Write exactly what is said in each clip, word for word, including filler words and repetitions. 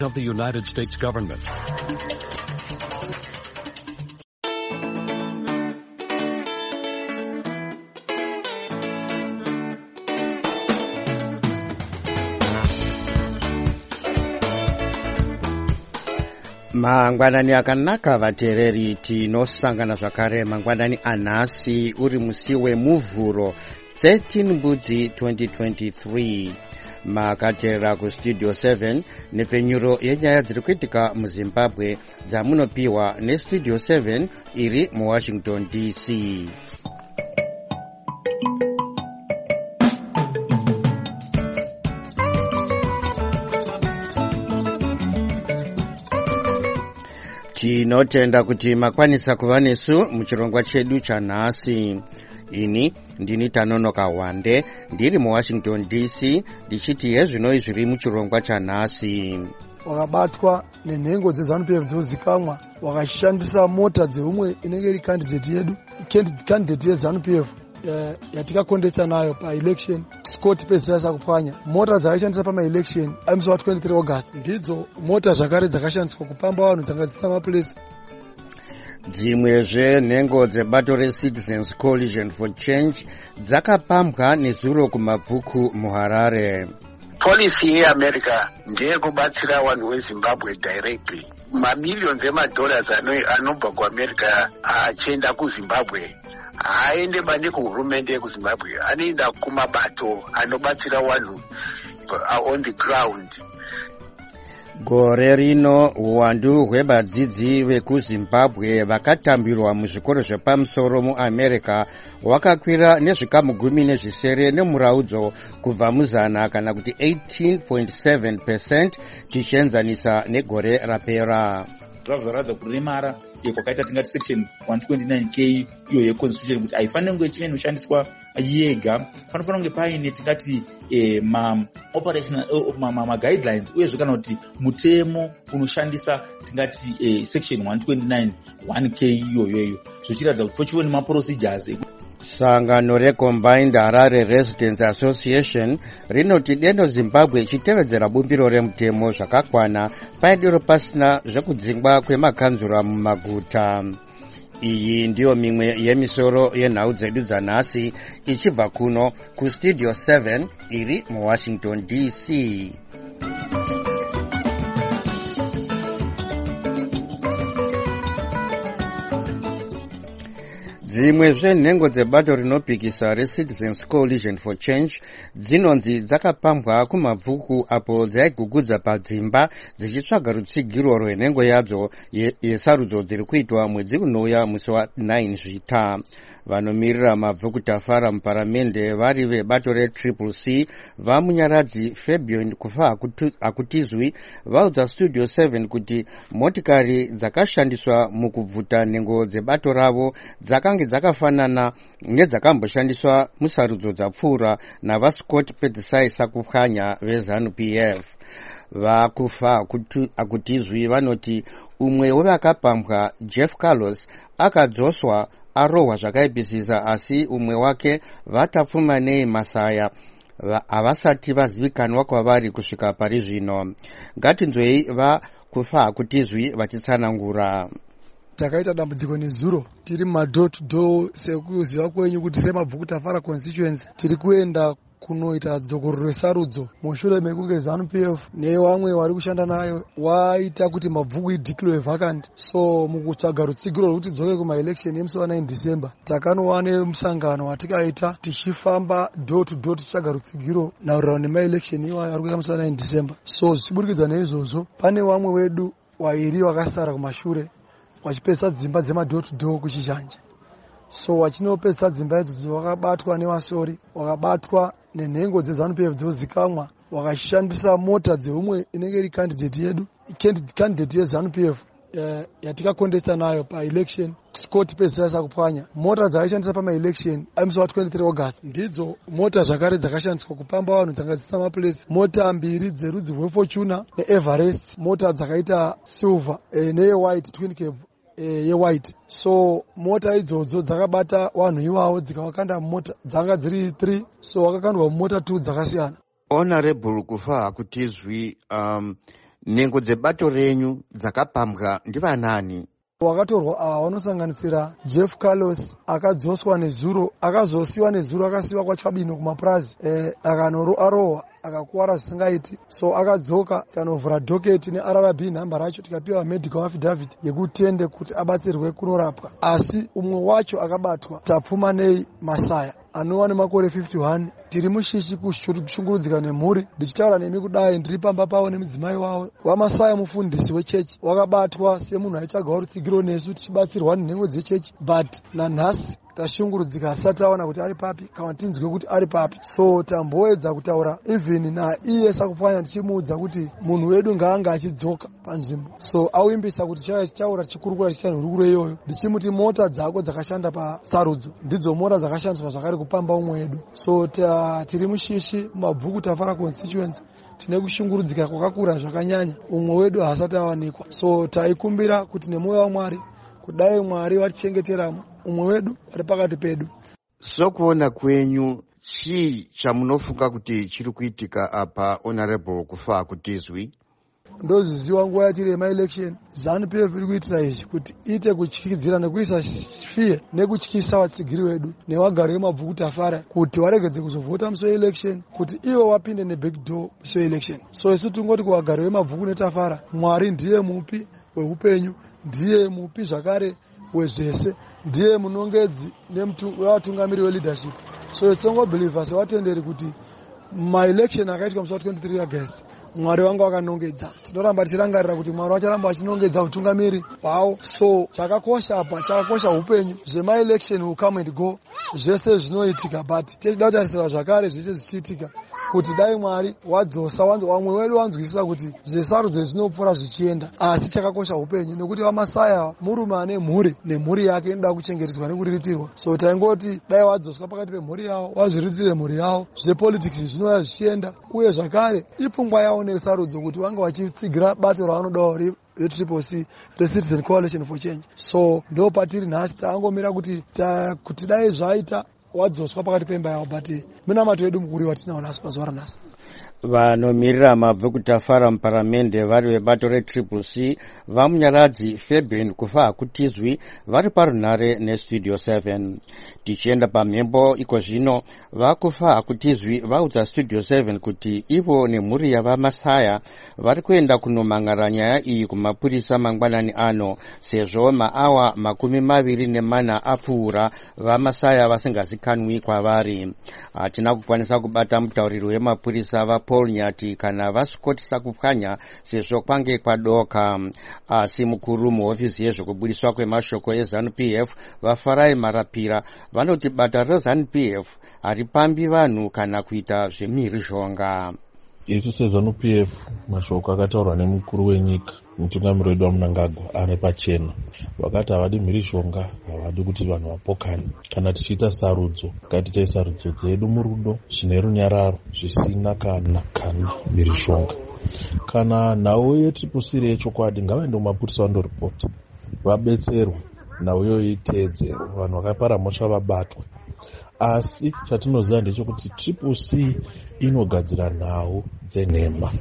of the United States government. Mangwanani akanaka vatereri, tinosangana zvakare mangwanani anhasi uri musi wemuvhuro thirteen Mbudzi twenty twenty-three. Makateerera kustudio seven nepfenyuro yenyaya dziri kuitika muZimbabwe dzamunopiwa nestudio seven iri muWashington D C. Tinotenda kuti makwanisa kuva nesu muchirongwa chedu chanhasi. Ini ndini Tanonoka Wande ndiri muWashington D C ndichiti hezvinoi zviri muchirongwa chanhasi. Wakabatwa nenhengo dzeZANU P F dzozikamwa, wakashandisa mota dzeumwe inenge iri candidate yedu, candidate yeZANU P F Uh, yatikakondesa nayo pa-election Scott Pesasa kupanya. Mota dzakashandisa pama-election amusi wa twenty-three August ndidzo mota zvakare dzakashandiswa kupamba vanhu dzangadzisa mapuresi. Dzimwezve nhengo dzebato reCitizens Coalition for Change dzakapambwa nezuro kumabvuku muHarare. Policy yeAmerica ndeyekubatsira vanhu veZimbabwe directly. Mamillions emadollars anobva kuAmerica achienda kuZimbabwe haende bande kuhurumende yekuZimbabwe, anoenda kumabato anobatsira vanhu on the ground. Gore rino uwandu hwevadzidzi vekuZimbabwe vakatambirwa muzvikoro zvepamusoro muAmerica wakakwira nezvikamu gumi nezvisere nemuraudzo kubva muzana kana kuti eighteen point seven percent tichienzanisa negore rapera. Zvazvaradza kuremara kwakaita tingati section one twenty-nine K iyo yeconstitution kuti haifaniri kunge ichive inoshandiswa yega, panofanira kunge paine tingati eh, ma operational uh, ma, ma, ma guidelines uyezve kana kuti mutemo unoshandisa tingati eh, section one twenty-nine one K iyoyoyo zvichiratidza kuti pochivo nemaprocedures. Sangano reCombined Harare Residents Association rinoti deno Zimbabwe ichitevedzera bumbiro remutemo zvakakwana paidiro pasina zvekudzingwa kwemakanzura mumaguta. Iyi ndiyo mimwe yemisoro yenhau dzedu dzanhasi ichibva kuno kustudio seven iri muWashington D C. Dzimwe zvenhengo dzebato rinopikisa reCitizens Coalition for Change dzinonzi dzakapambwa kumabvuku apo dzaigugudza padzimba dzichitsvaga rutsigiro rwenhengo yadzo yesarudzo dziri kuitwa mwedzi unouya musi wa nine Zvita. Vanomirira mabvuku tafara muparamende vari vebato reTriple C vamunyaradzi Fabian Kufa Akutizwi vaudza studio seven kuti motikari dzakashandiswa mukubvuta nhengo dzebato ravo dzakange dzakafanana nedzakamboshandiswa musarudzo dzapfuura navaScott Pesasa kupwanya veZANU P F. Vakufa Akutizwi vanoti umwe wevakapambwa Jeff Carlos akadzoswa arohwa zvakaipisisa, asi umwe wake vatapfumanei Masaya havasati vazivikanwa kwavari kusvika pari zvino. Ngatinzwei Vakufa Akutizwi vachitsanangura. Takaita dambudziko nezuro tiri mumadoor to door sekuziva kwenyu kuti semabvuku tafara constituency tiri kuenda kunoita dzokororo resarudzo mushure mekunge ZANU P F nevamwe vari kushanda nayo waita kuti mabvuku ideclare vacant. So mukutsvaga rutsigiro rwekuti dzoke kumaelection emusi wa nine December takanova nemusangano watikaita tichifamba door to door tichitsvaga rutsigiro naurira nemaelection iwayo ari kuita musi wa nine December. So zvichiburikidza neizvozvo pane vamwe wedu wairi wakasara kumashure wachipesa dzimba dzemadoor to door kuchizhanje. So wachinopesa dzimba idzodzo wakabatwa nevasori, wakabatwa nenhengo dzeZANU P F dzozikamwa, wakashandisa mota dzeumwe inenge iri candidate yedu, candidate yeZANU P F uh, yatikakondesa nayo pa-election Scott Pesasa kupwanya. Mota dzakashandisa pama-election amusi wa twenty-three August ndidzo mota zvakare dzakashandiswa kupamba vanhu dzangadzisa mapuresi. Mota mbiri dzerudzi rweFortuna neEverest, mota dzakaita silver eh, neye-white twin cab ye-white. So mota idzodzo dzakabata vanhu iwawo dzikavakanda mumota dzanga dziri three, so wakakandwa mumota two dzakasiyana. Honorable Kufa Akutizwi, um, nhengo dzebato renyu dzakapambwa ndivanani? Wakatorwa ava vanosanganisira Jeff Carlos akadzoswa nezuro, akazosiwa nezuro akasiwa kwaChabino kumapurazi eh, akanoro arohwa akakuwara zvisingaiti, so akadzoka tanovhura dhoketi neR R B nhamba racho tikapiwa medical affidavit yekutende kuti abatsirwe kunorapwa, asi umwe wacho akabatwa tapfuma nei Masaya anova nemakore fifty-one. Tiri mushishi kushungurudzika nemhuri, ndichitaura nemi kudai ndiri pamba pavo nemudzimai wavo. Wamasaya mufundisi wechechi wakabatwa semunhu aichagawo rutsigiro nesu tichibatsirwa nenhengo dzechechi, but nanhasi tashungurudzika asati aona kuti ari papi kana tinzwe kuti ari papi. So tamboedza kutaura even naiye Sakupwanya ndichimuudza kuti munhu wedu ngaanga achidzoka panzvimbo, so auimbisa kuti chaiva chichaura chikurukura chichanhurukuro iyoyo. Ndichimuti mota dzako dzakashanda pasarudzo ndidzo mota dzakashandiswa zvakare kupamba umwe wedu. So ta, tiri mushishi mumabvuku Tafara constituency tine kushungurudzika kwakakura zvakanyanya, umwe wedu haasati awanikwa. So taikumbira kuti nemwoyo waMwari kudai Mwari vatichengetera umwe wedu ari pakati pedu. Sokuona kwenyu chii chamunofunga kuti chiri kuitika apa Honorable Kufa Kutizwi? Ndoziziwa nguva yatiri yemaelection ZANU-P F iri kuitira izvi kuti ite kutyikidzira nekuisa fiye nekutyisa vatsigiri wedu nevagari vemabvuku Tafara kuti varegedze kuzovhota musi weelection, kuti ivo vapinde nebackdoor musi weelection. So isu tingoti kuvagari vemabvuku neTafara, Mwari ndiye mupi weupenyu, ndiye mupi zvakare wezvese, ndiye munongedzi nevatungamiri weleadership. So tisongobhilivha sevatenderi kuti maelection akaitwa musi wa-twenty-three August Mwari wanga wakanongedza. Tinoramba tichirangarira kuti Mwari wacharamba achinongedza utungamiri hwavo. So chakakosha apa, chakakosha upenyu. Zvemaelection will come and go, zvese zvinoitika, but tichida kutarisira zvakare zvese zvichiitika kuti dai Mwari wadzosa wamwe wedu wanzwisisa kuti zvesarudzo zvinopfuura zvichienda, asi chakakosha upenyu nekuti waMasaya murume ane mhuri nemhuri yake inoda kuchengetedzwa nekuriritirwa. So taingoti dai wadzoswa pakati pemhuri yavo wazviritire mhuri yavo, zvepolitics zvinouya zvichienda, uye zvakare ipfungwa yavo nesarudzo kuti vanga vachitsigira bato ravanodawo re-Triple C, re-Citizen Coalition for Change. So ndo patiri nhasi taangomira kuti ta, kuti dai zvaita wadzoswa pakati pemba yavo, but minamato yedu mukuru watinawo nhasi pazuva ranhasi. Vanomirira mabvuku Tafara muparamende vari vebato re-Triple C vamunyaradzi Fabian Kufa Kutizwi vari parunhare nestudio seven. Tichienda pamhembo iko zvino, vaKufa Kutizwi vaudza studio seven kuti ivo nemhuri yavaMasaya vari kuenda kunomangara nyaya iyi kumapurisa mangwanani ano, sezvo maawa makumi maviri nemana apfuura vaMasaya vasingazikanwi kwavari. Hatina kukwanisa kubata mutauriri wemapurisa va Paul Nyati kana vaScott Sakupwanya sezvo kwange kwadoka, asi mukuru muhofisi yezvokubudiswa kwemashoko eZANU-P F vaFarai Marapira vanoti bata reZANU-P F haripambi vanhu kana kuita zvemhirizhonga. Isu seZANU-P F mashoko akataurwa nemukuru wenyika mutungamiri wedu waMnangagwa ari pachena, vakati havadi mhirizhonga, havadi kuti vanhu vapokane. Kana tichiita sarudzo ngatiite sarudzo dzedu murudo, zvine runyararo, zvisina kana kana mhirizhonga. Kana nhau yeTriple C yechokwadi ngavaende kumapurisa vandoripota, vabetserwe, nhau iyoyo iteedzerwe, vanhu vakapara mhosva vabatwe. Asi chatinoziva ndechekuti Triple C inogadzira nhau dzenhema.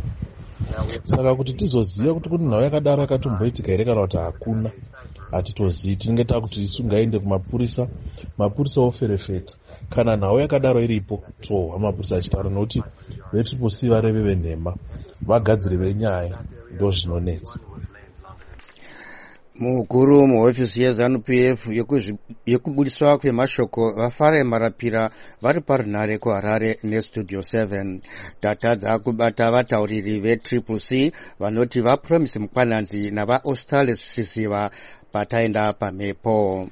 Saka kuti tizoziva kuti kune nhau yakadaro yakatomboitika here kana kuti hakuna, hatitozivi. Tinenge takuti isu ngaende kumapurisa, mapurisa oferefeta. Kana nhau yakadaro iripo, tohwa mapurisa achitaura, nokuti veTriple C vareve venhema, vagadziri venyaya, ndo zvinonetsa. Mukuru muhofisi yeZANU-P F yekubudiswa kwemashoko vaFarai Marapira vari parunhare kuHarare nestudio seven. Tatadza kubata vatauriri veTriple C vanoti vaPromise Mukwananzi navaAustale Sisiva pataenda pamhepo.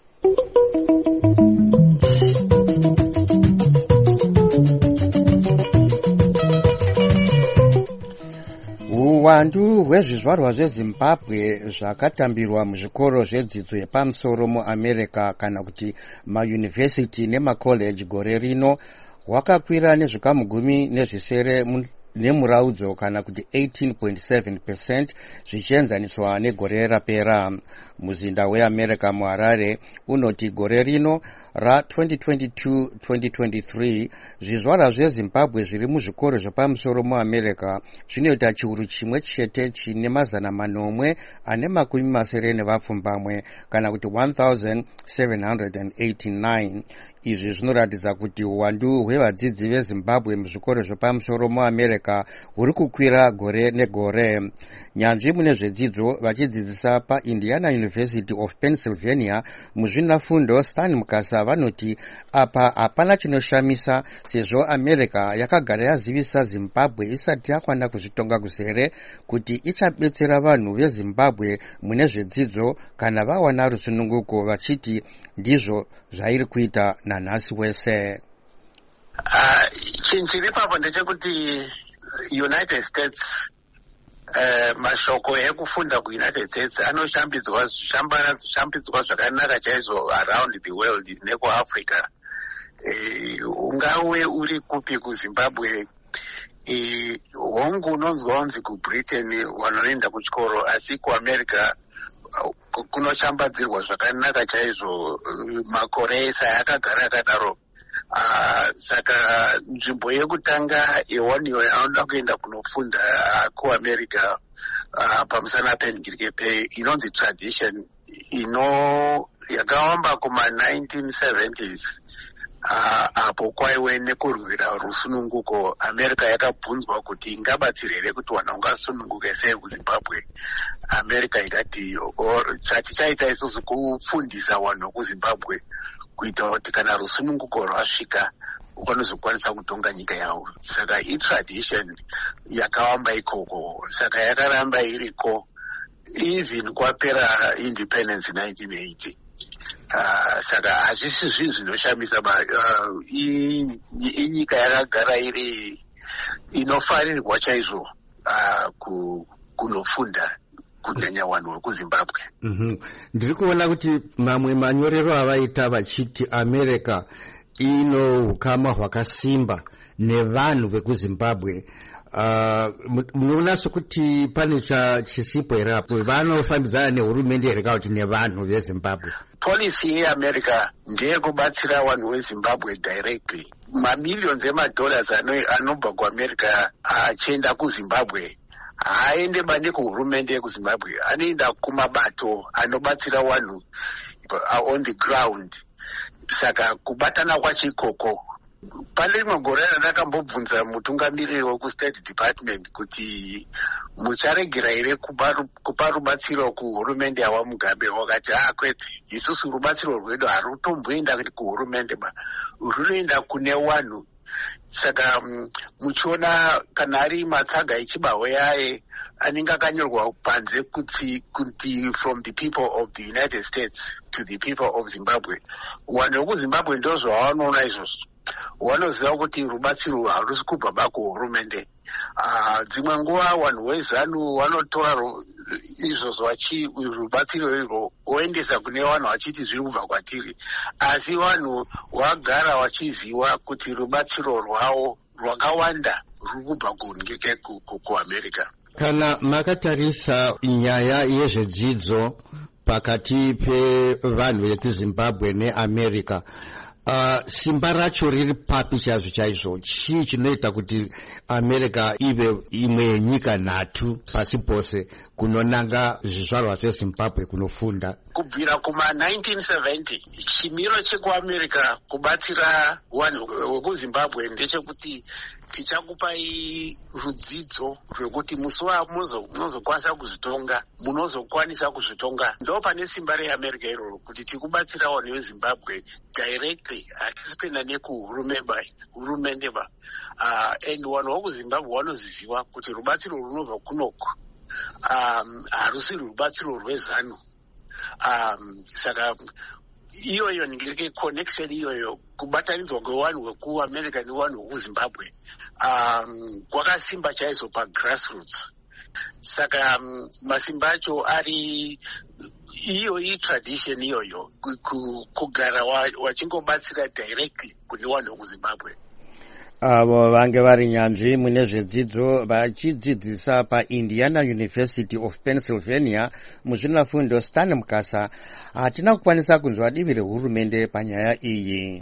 Uwandu hwezvizvarwa zveZimbabwe zvakatambirwa muzvikoro zvedzidzo yepamusoro muAmerica kana kuti mauniversity nemacollege gore rino hwakakwira nezvikamu gumi nezvisere nemuraudzo kana kuti eighteen point seven percent zvichienzaniswa negore rapera. Muzinda weAmerica muHarare unoti gore rino ra twenty twenty-two twenty twenty-three zvizvarwa zveZimbabwe zviri muzvikoro zvepamusoro muAmerica zvinoita chiuru chimwe chete chine mazana manomwe ane makumi masere nevapfumbamwe kana kuti one thousand seven hundred eighty-nine. Izvi zvinoratidza kuti uwandu hwevadzidzi veZimbabwe muzvikoro zvepamusoro muAmerica huri kukwira gore negore. Nyanzvi mune zvedzidzo vachidzidzisa paIndiana University of Pennsylvania muzvinafundo Stan Mukasa vanoti apa hapana chinoshamisa sezvo America yakagara yazivisa Zimbabwe isati yakwana kuzvitonga kuzere kuti ichabetsera vanhu veZimbabwe mune zvedzidzo kana vawana rusununguko, vachiti ndizvo zvairi kuita nanhasi wese. Chinhu chiri papo ndechekuti United States Uh, mashoko ekufunda kuUnited States anoshambidzwa zvishambidzwa zvakanaka chaizvo around the world nekuAfrica. Uh, ungawe uri kupi kuZimbabwe, uh, hongu unonzwa unzi kuBritain vanoenda kuchikoro, asi kuAmerica uh, kunoshambadzirwa zvakanaka chaizvo. Uh, makore esa yakagara akadaro. Uh, saka nzvimbo yekutanga yewaniyo anoda kuenda kunofunda uh, kuAmerica uh, pamusana penhirikepe inonzi tradition ino yakawamba kuma nineteen seventies. Uh, apo kwaiwe nekurwira rusununguko, America yakabvunzwa kuti ingabatsira here kuti vanhu ungasununguke sei kuZimbabwe. America ikati chatichaita isusu kufundisa vanhu kuZimbabwe kuita kuti kana rusununguko rwasvika vanozokwanisa kutonga nyika yavo. Saka itradition yakawamba ikoko, saka yakaramba iriko even kwapera independence nineteen eighty. Uh, saka hazvisi zvinhu zvinoshamisa, uh, inyika yakagara iri inofarirwa chaizvo uh, kunofunda kunyanya vanhu vekuZimbabwe. Mm-hmm. Ndiri kuona kuti mamwe manyorero avaita vachiti America ino hukama hwakasimba nevanhu vekuZimbabwe. Uh, munoona sokuti pane chisipo here apo vanofambidzana nehurumende here kana kuti nevanhu veZimbabwe? Policy yeAmerica ndeyekubatsira vanhu veZimbabwe directly. Mamillions emadolars anobva kuAmerica achienda kuZimbabwe haaende bane kuhurumende yekuZimbabwe, anoenda kumabato anobatsira vanhu on the ground. Saka kubatana kwacho ikoko. Pane rimwe gore randakambobvunza mutungamiriri wekuState Department kuti mucharegera here kupa rubatsiro kuhurumende yawaMugabe. Wakati ah kwete, isusu rubatsiro rwedu harutomboenda kuhurumende ba, runoenda kune vanhu. Saka muchiona kana ari matsaga echibahwe yaye anenge akanyorwa panze kuti kuti from the people of the United States to the people of Zimbabwe. Vanhu vekuZimbabwe ndozvo vanoona izvozvo, vanoziva kuti rubatsiro harusi kubva bakuhurumende. Uh, dzimwe nguva vanhu veZanu vanotora izvozvo vachi rubatsiro irwo voendesa kune vanhu vachiti zviri kubva kwatiri, asi vanhu vagara vachiziva kuti rubatsiro rwavo rwakawanda ruri kubva kunike kuAmerica. Kana makatarisa nyaya yezvedzidzo pakati pevanhu vekuZimbabwe neAmerica, Uh, simba racho riri papi chazvo chaizvo? Chii chinoita kuti America ive imwe yenyika nhatu pasi pose kunonanga zvizvarwa zveZimbabwe kunofunda? Kubvira kuma nineteen seventy chimiro chekuAmerica kubatsira vanhu vekuZimbabwe ndechekuti tichakupai rudzidzo rwekuti musi munozokwanisa kuzvitonga, munozokwanisa kuzvitonga. Ndo pane simba reAmerica iroro kuti tikubatsira vanhu veZimbabwe directly, hatisipinda nekuhurumende ba. Uh, and vanhu vekuZimbabwe vanoziziva kuti rubatsiro runobva kunoko um, harusi rubatsiro rweZanu. Um, saka iyoyo ndingirike connection iyoyo kubatanidzwa kwevanhu vekuAmerica nevanhu vekuZimbabwe um, kwakasimba chaizvo pagrassroots. Saka um, masimba acho ari iyo itradition iyoyo kugara wachingobatsira directly kune vanhu vekuZimbabwe. avo vange vari nyanzvi mune zvedzidzo vachidzidzisa paIndiana University of Pennsylvania muzvinafundo Stan Mukasa hatina kukwanisa kunzwa divi rehurumende panyaya iyi.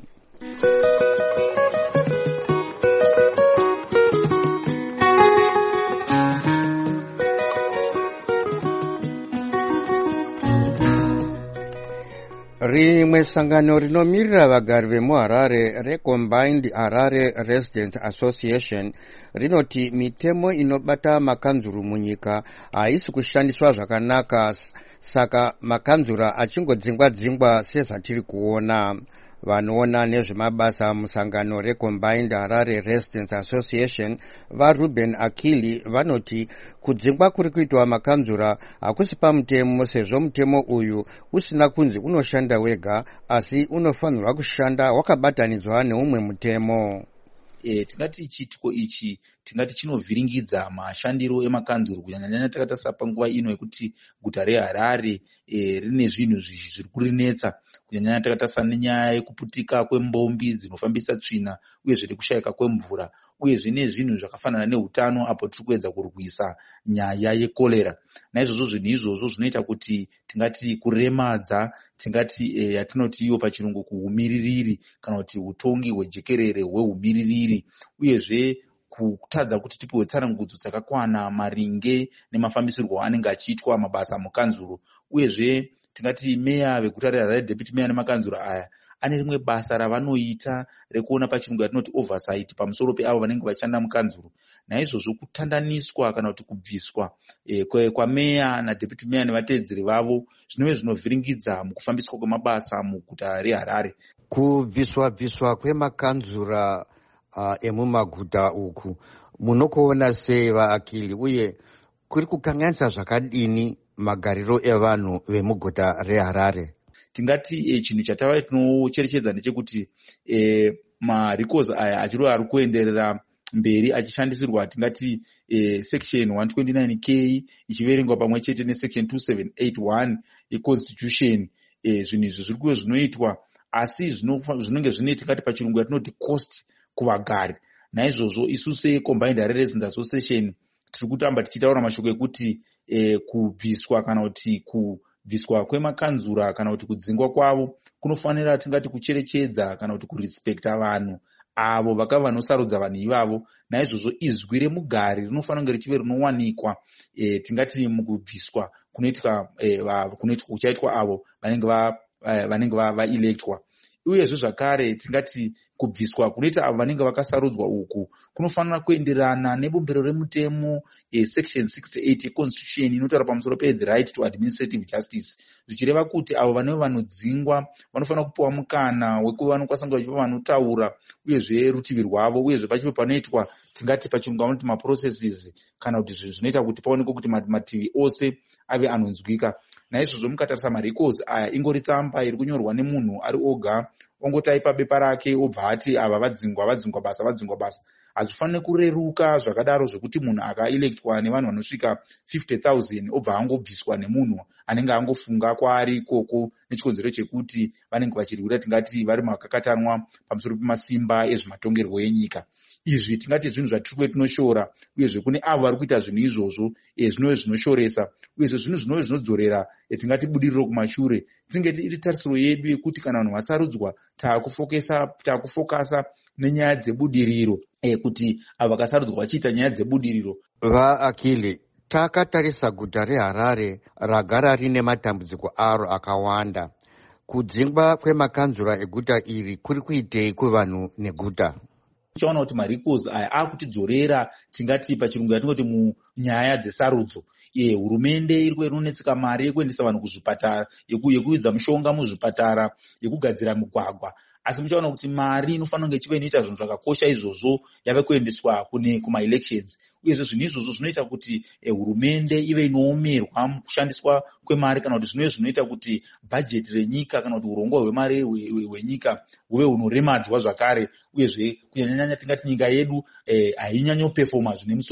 Rimwe sangano rinomirira vagari vemuHarare reCombined Harare Residents Association rinoti mitemo inobata makanzuru munyika haisi kushandiswa zvakanaka, saka makanzura achingodzingwa-dzingwa sezvatiri kuona. Vanoona nezvemabasa musangano reCombined Harare Residents Association vaRuben Akili vanoti kudzingwa kuri kuitwa makanzura hakusi pamutemo, sezvo mutemo uyu usina kunzi unoshanda wega asi unofanirwa kushanda wakabatanidzwa neumwe mutemo. E, tingati chitiko ichi tingati chinovhiringidza mashandiro emakanzuru kunyanya-nyanya takatarisa panguva ino yekuti guta reHarare e, rine zvinhu zviri kurinetsa kunyanya-nyanya takatarisa nenyaya yekuputika kwembombi dzinofambisa tsvina uye zviri kushayika kwemvura uye zvine zvinhu zvakafanana neutano apo tiri kuedza kurwisa nyaya yekorera. Naizvozvo zvinhu izvozvo zvinoita kuti tingati kuremadza tingati e, yatinoti iyo pachirungu kuumiririri kana kuti utongi hwejekerere hweumiririri uyezve kutadza kuti tipiwe tsanangudzo dzakakwana maringe nemafambisirwo anenge achiitwa mabasa mukanzuru. Uyezve tingati meya veguta reHarare, deputy meya nemakanzura aya ane rimwe basa ravanoita rekuona pachirungu yatinoti oversight pamusoro peavo vanenge vachishanda mukanzuru. Naizvozvo kutandaniswa kana kuti kubviswa e, kwameya nadeputy meya nevateedzeri vavo zvinove zvinovhiringidza mukufambiswa kwemabasa muguta reHarare. Kubviswa-bviswa kwemakanzura uh, emumaguta uku munokuona sei vaAkili, uye kuri kukanganisa zvakadini magariro evanhu vemuguta reHarare? Tingati e, chinhu chatava tinocherechedza ndechekuti e, marikozi aya achiro ari kuenderera mberi achishandisirwa tingati e, section one twenty-nine K ichiverengwa pamwe chete nesection two seven eight one yeconstitution. E, zvinhu izvi zviri kuve zvinoitwa asi zvinenge zvine tingati pachirungu yatinoti cost kuvagari. Naizvozvo isu seCombined Harare Residents Association tiri kutamba tichitaura mashoko ekuti e, kubviswa kana kuti kubviswa kwemakanzura kana kuti kudzingwa kwavo kunofanira tingati kucherechedza kana kuti kurespekta vanhu avo vakava vanosarudza vanhu ivavo. Naizvozvo izwi remugari rinofanira kunge richive rinowanikwa e, tingati mukubviswa kunoitwa e, kunoitwa kuchaitwa avo vanenge va vanenge vaelectwa. Uyezve zvakare tingati kubviswa kunoita avo vanenge vakasarudzwa uku kunofanira kuenderana nebumbiro remutemo e, section sixty-eight yeconstitution inotaura pamusoro pe-the right to administrative justice, zvichireva kuti avo vanenge vanodzingwa vanofanira kupiwa mukana wekuva vanokwanisa kunge vachipa vanotaura uyezve rutivi rwavo uyezve pachive panoitwa tingati pachirungu vanoti maprocesses kana kuti zvinhu zvinoita kuti paonekwe kuti mativi ose ave anonzwika. Naizvozvo mukatarisa marecords aya ingori tsamba iri kunyorwa nemunhu ari oga ongotaipa bepa rake obva ati ava vadzingwa vadzingwa basa vadzingwa basa. Hazvifaniri kureruka zvakadaro zvekuti munhu akaelectwa nevanhu vanosvika fifty thousand obva angobviswa nemunhu anenge angofunga kwaari ikoko nechikonzero chekuti vanenge vachirwira tingati vari makakatanwa pamusoro pemasimba ezvematongerwo enyika. Izvi tingati zvinhu zvatiri kuve tinoshora uyezve kune avo vari kuita zvinhu izvozvo e, zvinove zvinoshoresa uyezve zvinhu zvinove zvinodzorera e, tingati budiriro kumashure. Tinenge iri tarisiro yedu yekuti kana vanhu vasarudzwa taakufokesa taakufokasa nenyaya dzebudiriro e, kuti avo vakasarudzwa vachiita nyaya dzebudiriro. VaAkili, takatarisa guta reHarare ragara rine matambudziko aro akawanda. Kudzingwa kwemakanzura eguta iri kuri kuitei kuvanhu neguta? Tichaona kuti marecords aya akutidzorera tingati pachirungu yatingoti munyaya dzesarudzo. E, hurumende iri kuinonetseka mari yekuendesa vanhu kuzvipatara, yekuidza mushonga muzvipatara, yekugadzira mugwagwa. Asi muchaona kuti mari inofanira kunge ichiva inoita zvinhu zvakakosha izvozvo yave kuendeswa kune kuma-elections. Uyezve zvinhu izvozvo zvinoita kuti eh, hurumende ive inoomerwa mukushandiswa kwemari kana kuti zvinove zvinoita kuti bhajeti renyika kana kuti urongwa hwemari hwenyika huve hunoremadzwa zvakare. Uyezve kunyanyanyanya tingati nyika yedu hainyanyopefoma zvine musoro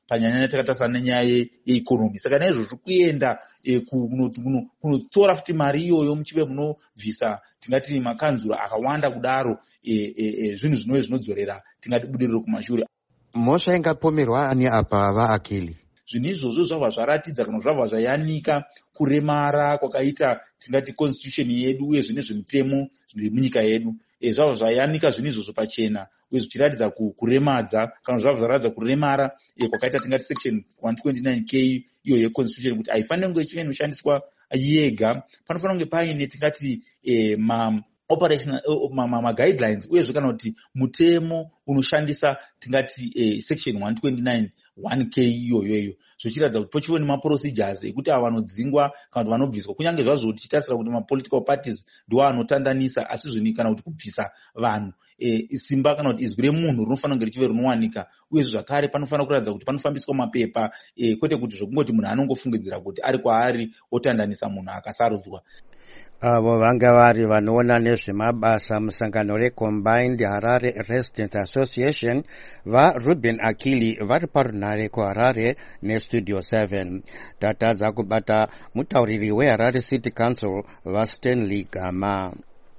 panyanya takatarisana nenyaya yeikonomi. Saka naizvozvo kuenda kunotora futi mari iyoyo muchive munobvisa tingati makanzuro akawanda kudaro zvinhu zvinove zvinodzorera tingati budiriro kumashure. Mhosva ingapomerwa ani apa vaakili? Zvinhu izvozvo zvabva zvaratidza kana zvabva zvayanika kuremara kwakaita tingati constitution yedu uye zvine zvemitemo zvemunyika yedu. Zvabva zvayanika zvinhu izvozvo pachena uye zvichiratidza kuremadza kana zvabva zvaratidza kuremara kwakaita tingati section one twenty-nine K iyo yeconstitution kuti haifaniri kunge ichive inoshandiswa yega. Panofanira kunge paine tingati ma operational ma-guidelines uyezve kana kuti mutemo unoshandisa tingati section one twenty-nine one K iyoyoyo zvichiratidza kuti pochive nemaprocedures ekuti ava vanodzingwa kana kuti vanobviswa, kunyange zvazvo tichitasira kuti mapolitical parties ndiwo anotandanisa, asi zvinhu kana kuti kubvisa vanhu simba kana kuti izwi remunhu rinofanira kunge richive rinowanika. Uyezve zvakare panofanira kuratidza kuti panofambiswa mapepa kwete kuti zvokungoti munhu anongofungidzira kuti ari kwaari otandanisa munhu akasarudzwa. Avo vanga vari vanoona nezvemabasa musangano reCombined Harare Residents Association vaRuben Akili vari parunhare kuHarare neStudio seven. Tatadza kubata mutauriri weHarare City Council vaStanley Gama.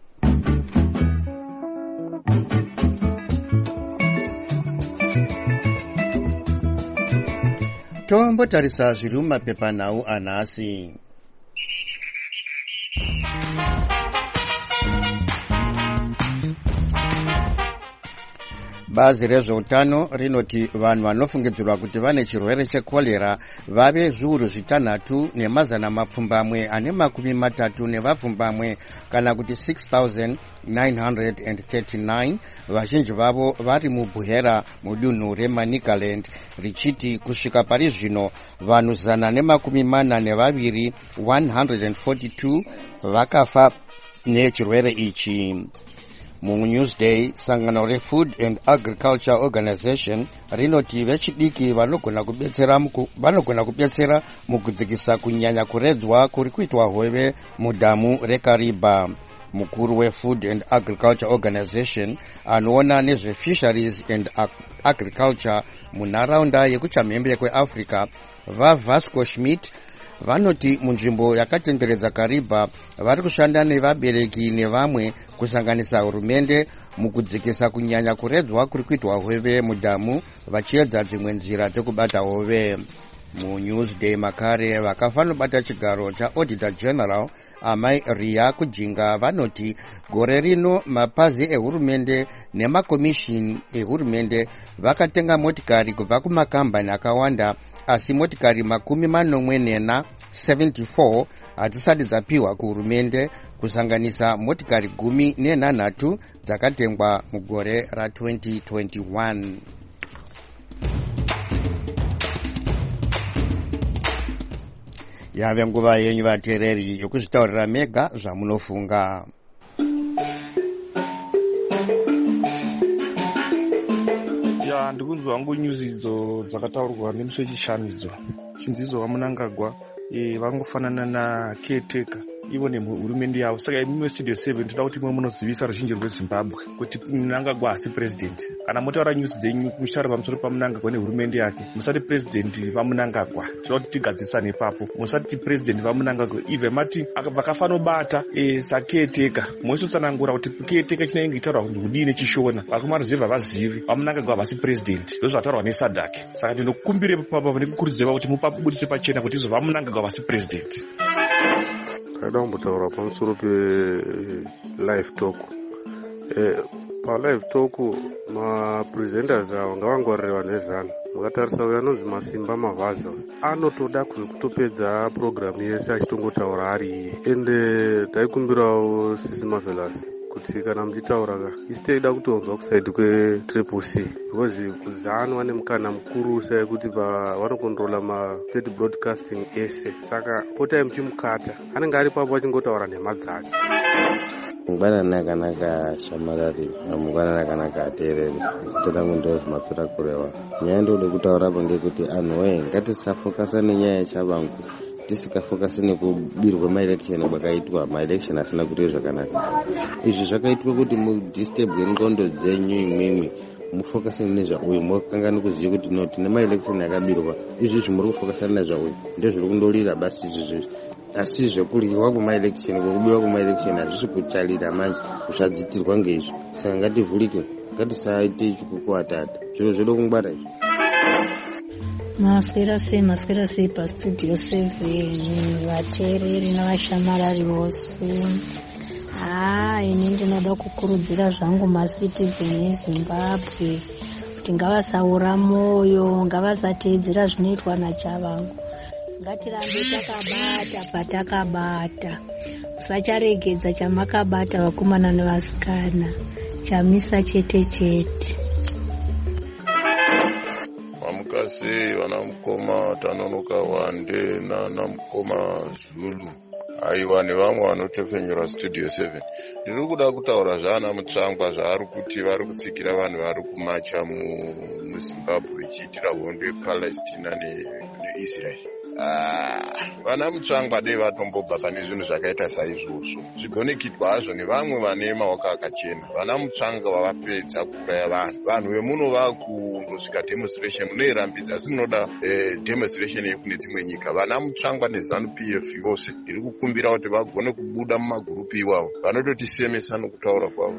Tombotarisa zviri mumapepanhau anhasi. Bazi rezveutano rinoti vanhu vanofungidzirwa kuti vane chirwere chekorera vave zviuru zvitanhatu nemazana mapfumbamwe ane makumi matatu nevapfumbamwe kana kuti six thousand nine hundred thirty-nine. Vazhinji vavo vari muBuhera mudunhu reManicaland, richiti kusvika pari zvino vanhu zana nemakumi mana nevaviri one hundred forty-two vakafa nechirwere ichi. MuNewsday, sangano reFood and Agriculture Organization rinoti vechidiki vanogona kubetsera vanogona kubetsera mukudzikisa kunyanya kuredzwa kuri kuitwa hove mudhamu reKariba. Mukuru weFood and Agriculture Organization anoona nezvefisheries and agriculture munharaunda yekuchamhembe kweAfrica vaVasco Schmidt vanoti munzvimbo yakatenderedza Kariba vari kushanda nevabereki nevamwe kusanganisa hurumende mukudzikisa kunyanya kuredzwa kuri kuitwa hove mudhamu vachiedza dzimwe nzira dzekubata hove. MuNewsday makare vakafanobata chigaro chaAuditor General Amai Ria Kujinga vanoti gore rino mapazi ehurumende nemakomishini ehurumende vakatenga motikari kubva kumakambani akawanda, asi motikari makumi manomwe nena seventy-four hadzisati dzapiwa kuhurumende kusanganisa motikari gumi nenhanhatu dzakatengwa mugore ra twenty twenty-one. Yave nguva yenyu vateereri yokuzvitaurira mega zvamunofunga. Ya ndikunzwa hangu nyuzi idzo dzakataurwa nemusi wechishanu idzo chinzidzo vamunangagwa e, vangofanana na caretaker ivo nehurumende yavo. Saka imwe Studio seven toda kuti imwe munozivisa ruzhinji rweZimbabwe kuti Mnangagwa hasi president. Kana motaura nyuzi dzenyu muchitaura pamusoro paMnangagwa nehurumende yake, musati president vaMnangagwa. Toda kuti tigadzisane ipapo, musati president vaMnangagwa ive mati vakafanobata e, sacaretaker moisotsanangura kuti caretaker chinenge chitaurwa kuti kudii nechishona vakumaruzevha vazivi vaMnangagwa hasi president ndozvataurwa neSADC. Saka tinokumbire papa nekukurudzira kuti mupabudise pachena kuti izvo vaMnangagwa hasi president. Taida kumbotaura pamusoro pe-live talk. Pa-live talk mapresenters avo ngavangwarire vanhu vezana. Mukatarisa uyo anonzi Masimba Mavhaza anotoda kutopedza programu yese achitongotaura ari iye. Ende taikumbirawo Sisi Marvelous kuti kana muchitaura ka isiteida kutonzwa kusaidi kwetriple C because kuzanu vane mukana mukuru sekuti vanokontrola ma-state broadcasting ese. Saka potai muchimukata anenge ari papo achingotaura nemadzake. Mungwana nakanaka shamarari mungwana nakanaka ateereri toda ndo zvimapfira kurewa. Nyaya ndode kutaurapo ngekuti anhu woye ngatisafokasa nenyaya yechavangu tisikafokasi nekubirwa maelection kwakaitwa maelection asina kuita zvakanaka. Izvi zvakaitwa kuti mudisturbe ndxondo dzenyu imwimwi mufokasini nezvauyu mwakanganwa kuziva kuti no tine maelection akabirwa izvizvi muri kufokasana nezvauyu ndezviri kundorira basi izvizvi asi zvekuryiwa kwemaelection kwekubiwa kwemaelection hazvisi kutarira manje zvadzitirwa ngeizvi saka ngativhurike ngatisaite chikukuatata zviro zvedu kungwara izvi. Maswera sei maswera sei pastudio seven vateereri navashamarari vose. Ah, ini ndinoda kukurudzira zvangu macitizen eZimbabwe kuti ngavasaura moyo, ngavasateedzera zvinoitwa naChavangu. Ngatirambe takabata patakabata, usacharegedza chamakabata vakomana nevasikana, chamisa chete chete. Vamukasi vanamukoma Tanonoka Wande nanamukoma Zulu aiwa nevamwe vanotefenyura studio seven. Ndiri kuda kutaura zvana mutsvangwa zvaari kuti vari kutsikira vanhu vari kumacha muZimbabwe ichiitira hondo yePalestina neIsrael. Vana mutsvangwa dei vatombobva pane zvinhu zvakaita saizvozvo. Zvigonekidwa hazvo nevamwe vane maoko akachena. Vana mutsvangwa vavapedza kuuraya vanhu. Vanhu vemuno vakundosvika demonstration munoirambidza asi munoda demonstration yekune dzimwe nyika. Vana mutsvangwa neZANU P F vose ndiri kukumbira kuti vagone kubuda mumagurupu iwawo. Vanototisemesa nokutaura kwavo.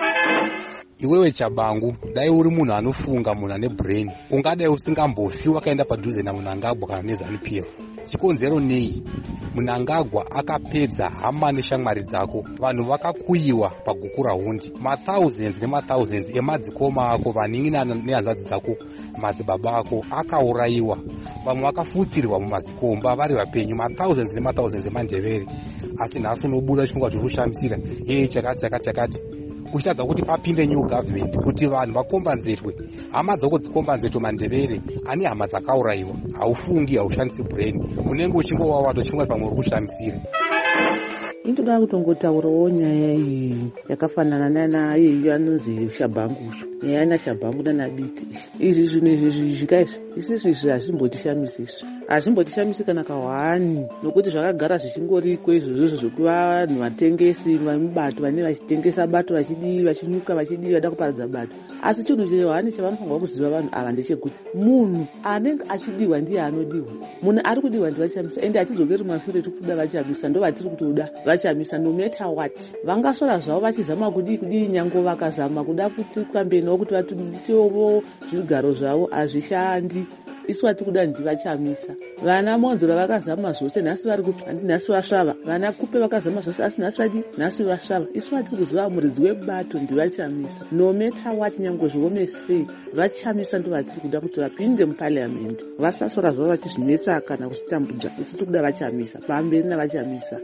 Iwewe Chabangu, dai uri munhu anofunga, munhu ane brain, ungadai usingambofi wakaenda padhuze naMnangagwa kana neZANU P F. Chikonzero nei? Mnangagwa akapedza hama neshamwari dzako, vanhu vakakuyiwa pagukura hundi, mathousands nemathousands emadzikoma ako, vanin'ina nehanzvadzi dzako, madzibaba ako akaurayiwa, vamwe vakafutsirirwa mumazikomba vari vapenyu, mathousands nemathousands emandevere. Asi nhasi unobuda chifungwa chokushamisira, hey chakati chakati chakati. Uchitadza kuti papinde new government kuti vanhu vakombanzetwe, hama dzako dzikombanzetwe mandevere, ani hama dzakaurayiwa, haufungi, haushandisi brain, unenge uchingowawa tochifungwa pamwe uri kushamisira. Intoda kutongotaurawo nyaya iyi yakafanana nanayo anonzi Shabangu, nyaya yana Shabangu nanaBiti. Izvi zvinhu izvi zvikaizvi isisi izvi hazvimbotishamisi izvi, hazvimbotishamisi kana kahwani, nokuti zvakagara zvichingoriko izvozvo zvokuva vanhu vatengesi vamibato vane vachitengesa bato vachidii vachinyuka vachidii vada kuparadza bato. Asi chinhu chehwani chavanofanirwa kuziva vanhu ava ndechekuti munhu anenge achidiwa ndiye anodiwa. Munhu ari kudiwa ndivachamisa, ende hatidzokeri mashure tiri kuda vachamisa, ndo vatiri kutoda vachamisa no matter what. Vangasora zvavo vachizama kudii kudii, nyango vakazama kuda kuti kambenawo kuti vatitewo zvigaro zvavo hazvishandi. Isu vatiri kuda ndivachamisa. Vana Monzora vakazama zvose, nhasi vari kuti nhasi vasvava. Vana Kupe vakazama zvose, asi nhasi vadi nhasi vasvava. Isu vatiri kuziva muridzi webato ndivachamisa. No matter what, nyango zviome sei, vachamisa ndo vatiri kuda kuti vapinde muparliament. Vasasora zvavo vachizvinetsa kana kuzvitambudza. Isu tiri kuda vachamisa, pamberi navachamisa.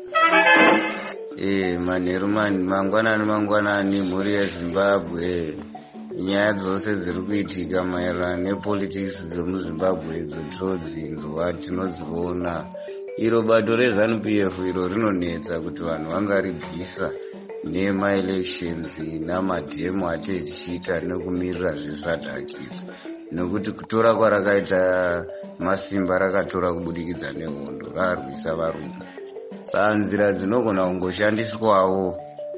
Eh, manheru mani mangwanani mangwanani mhuri yeZimbabwe. Nyaya dzose dziri kuitika maererano nepolitics dzemuZimbabwe idzo todzinzwa tinodziona. Iro bato reZANU P F iro rinonetsa kuti vanhu vangaribvisa nemaelections namadhemo ati tichiita nekumirira zvisadhakisa, nokuti kutora kwarakaita masimba rakatora kubudikidza nehondo rarwisa varume. Saka nzira dzinogona kungoshandiswawo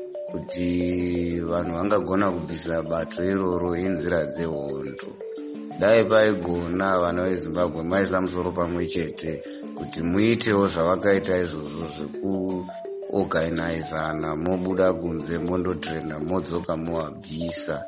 kuti vanhu vangagona kubvisa bato iroro inzira dzehondo. Dai paigona vana veZimbabwe maisa musoro pamwe chete kuti muitewo zvavakaita izvozvo zvekuorganizana, mobuda kunze mondotrena modzoka movabvisa.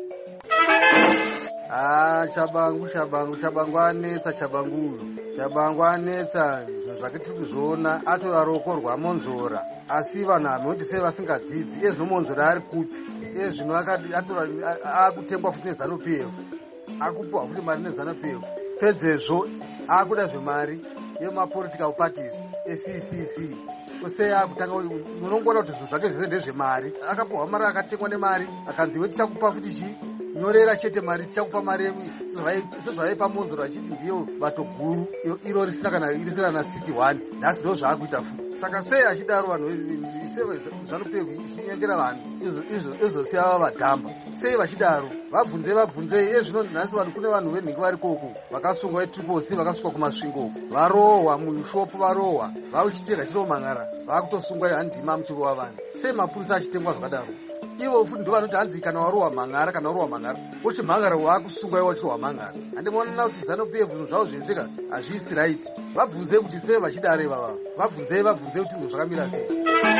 Ah, Chabangu Chabangu Chabangu anetsa Chabangu Chabangu anetsa zvake tiri kuzviona, atora roko rwaMonzora asi vanhu vanoti sei vasingadzidzi. Iye zvino Monzora ari kupi? Iye zvino atora akutengwa futi neZANU P F, akupiwa futi mari neZANU P F, pedzezvo akuda zvemari yemapolitical parties eC C C. Kusei akutanga munongona kuti zvinhu zvake zvese ndezvemari, akapiwa mari akatengwa nemari, akanzi iwe tichakupa futi chii, nyorera chete mari, tichakupa mari sezvavaipa Monzora achiti ndiyo bato guru iro risina kana risina na city one. Nhasi ndo zvaakuita futi. Saka sei achidaro vanhu ZANU P F ichinyengera vanhu izosiya vava vadhamba? Sei vachidaro? Vabvunzei vabvunzei. Iye zvino nhasi vanhu kune vanhu venhingi vari koko vakasungwa etriple C, vakasungwa kumasvingo, varohwa mushopu, varohwa vauchitega chiromangara, vakutosungwa handima muchirova vanhu. Sei mapurisa achitengwa zvakadaro? Ivo futi ndo vanoti hanzi kana warohwa mangara, kana warohwa mangara uchimhangara waakusunga iwacho wamhangara. Handimona kuti ZANU-P F zvinhu zvavo zviitika hazviisi right. Vabvunzei kuti sei vachidare vava. Vabvunzei vabvunzei kuti zvinhu zvakamira sei.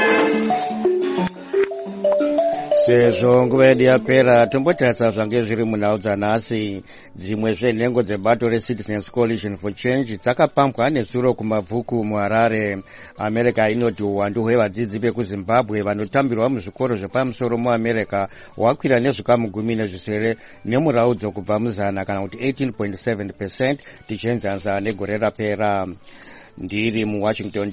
Sezvo nguva yedu yapera tombotarisa zvange zviri munhau dzanhasi. Dzimwe zvenhengo dzebato reCitizens Coalition for Change dzakapambwa nesuro kumabvuku muHarare. America inoti uwandu hwevadzidzi vekuZimbabwe vanotambirwa muzvikoro zvepamusoro muAmerica hwakwira nezvikamu gumi nezvisere nemuraudzo kubva muzana kana kuti eighteen point seven percent tichienzanisa negore rapera. Ndiri muWashington